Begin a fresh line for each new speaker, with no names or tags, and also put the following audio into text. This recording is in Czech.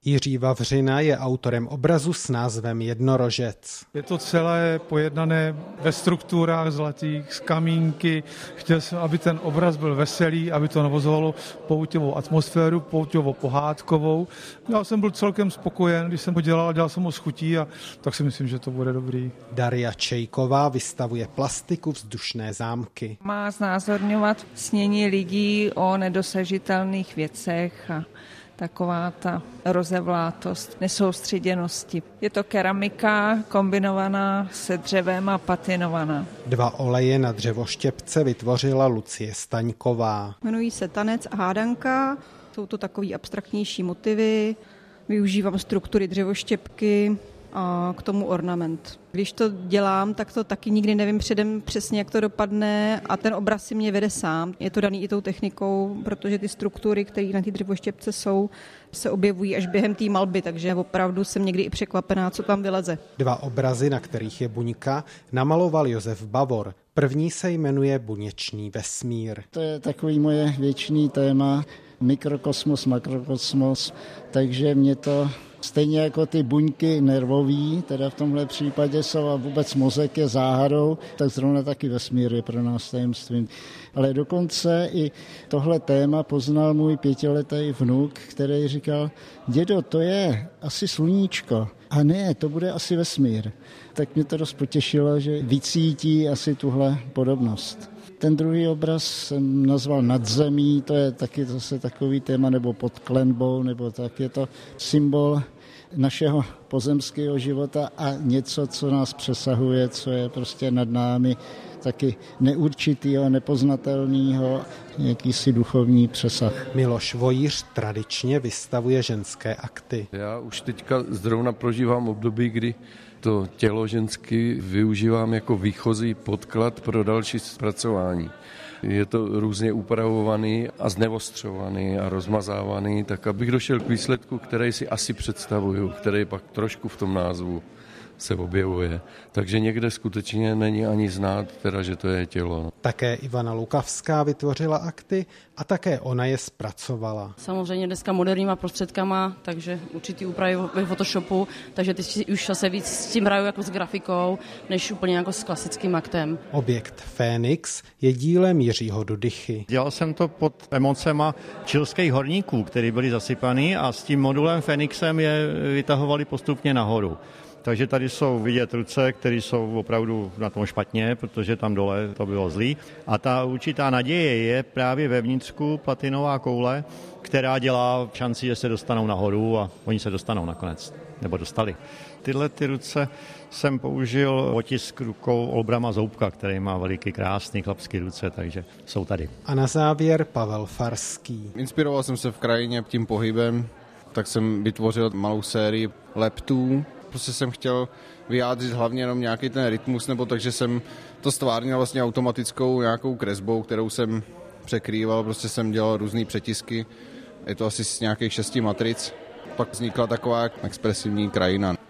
Jiří Vavřina je autorem obrazu s názvem Jednorožec.
Je to celé pojednané ve strukturách zlatých, z kamínky. Chtěl jsem, aby ten obraz byl veselý, aby to navozovalo pouťovou atmosféru, pouťovou pohádkovou. Já jsem byl celkem spokojen, když jsem ho dělal jsem ho s chutí a tak si myslím, že to bude dobrý.
Daria Čejková vystavuje plastiku Vzdušné zámky.
Má znázorňovat snění lidí o nedosažitelných věcech a taková ta rozevlátost, nesoustředěnosti. Je to keramika kombinovaná se dřevem a patinovaná.
2 oleje na dřevoštěpce vytvořila Lucie Staňková.
Jmenují se Tanec a hádanka, jsou to takový abstraktnější motivy, využívám struktury dřevoštěpky a k tomu ornament. Když to dělám, tak to taky nikdy nevím předem přesně, jak to dopadne a ten obraz si mě vede sám. Je to daný i tou technikou, protože ty struktury, které na té dřevoštěpce jsou, se objevují až během té malby, takže opravdu jsem někdy i překvapená, co tam vyleze. 2
obrazy, na kterých je buňka, namaloval Josef Bavor. První se jmenuje Buněčný vesmír.
To je takový moje věčný téma, mikrokosmos, makrokosmos, takže mě to stejně jako ty buňky nervový, teda v tomhle případě jsou a vůbec mozek je záhadou, tak zrovna taky vesmír je pro nás tajemstvím. Ale dokonce i tohle téma poznal můj 5letý vnuk, který říkal, dědo, to je asi sluníčko. A ne, to bude asi vesmír. Tak mě to dost potěšilo, že vycítí asi tuhle podobnost. Ten druhý obraz jsem nazval Nadzemí, to je taky zase takový téma, nebo pod klenbou, nebo tak je to symbol našeho pozemského života a něco, co nás přesahuje, co je prostě nad námi, taky neurčitýho, nepoznatelného, jakýsi duchovní přesah.
Miloš Vojíř tradičně vystavuje ženské akty.
Já už teďka zrovna prožívám období, kdy to tělo ženské využívám jako výchozí podklad pro další zpracování. Je to různě upravovaný a znevostřovaný a rozmazávaný, tak abych došel k výsledku, který si asi představuju, který pak trošku v tom názvu se objevuje. Takže někde skutečně není ani znát, teda, že to je tělo.
Také Ivana Lukavská vytvořila akty a také ona je zpracovala.
Samozřejmě dneska moderníma prostředkama, takže určitý úpravy ve Photoshopu, takže ty už se víc s tím hraju jako s grafikou, než úplně jako s klasickým aktem.
Objekt Fénix je dílem Jiřího Dudychy.
Dělal jsem to pod emocema chilských horníků, kteří byli zasypaný a s tím modulem Fénixem je vytahovali postupně nahoru. Takže tady jsou vidět ruce, které jsou opravdu na tom špatně, protože tam dole to bylo zlý. A ta určitá naděje je právě vevnitřku platinová koule, která dělá šanci, že se dostanou nahoru a oni se dostanou nakonec, nebo dostali. Tyhle ty ruce jsem použil otisk rukou Olbrama Zoubka, který má veliký, krásný chlapský ruce, takže jsou tady.
A na závěr Pavel Farský.
Inspiroval jsem se v krajině tím pohybem, tak jsem vytvořil malou sérii leptů. Prostě jsem chtěl vyjádřit hlavně jenom nějaký ten rytmus, nebo takže jsem to stvárnil vlastně automatickou nějakou kresbou, kterou jsem překrýval, prostě jsem dělal různý přetisky, je to asi z nějakých 6 matric. Pak vznikla taková expresivní krajina.